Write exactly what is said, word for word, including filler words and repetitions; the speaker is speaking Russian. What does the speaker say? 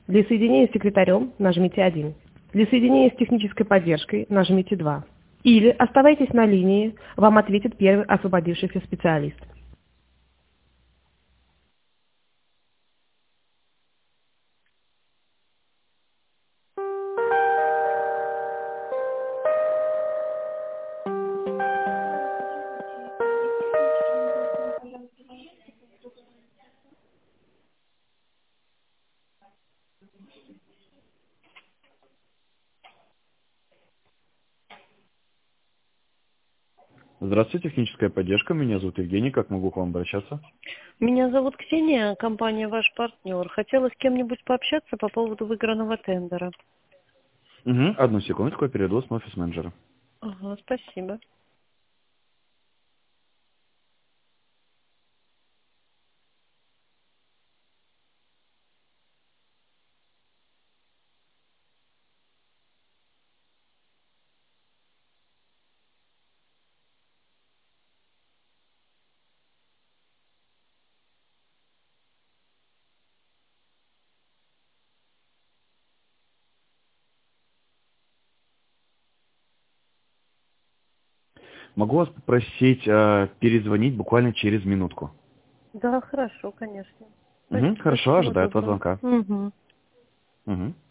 Для соединения с секретарем нажмите один. Для соединения с технической поддержкой нажмите два. Или оставайтесь на линии, вам ответит первый освободившийся специалист. Здравствуйте, техническая поддержка. Меня зовут Евгений. Как могу к вам обращаться? Меня зовут Ксения, компания «Ваш партнер». Хотела с кем-нибудь пообщаться по поводу выигранного тендера. Угу. Одну секундочку, я перейду с офис-менеджера. Ага, спасибо. Могу вас попросить э, перезвонить буквально через минутку? Да, хорошо, конечно. Угу. Спасибо, Хорошо, всего ожидаю от вас доброго. звонка. Угу. Угу.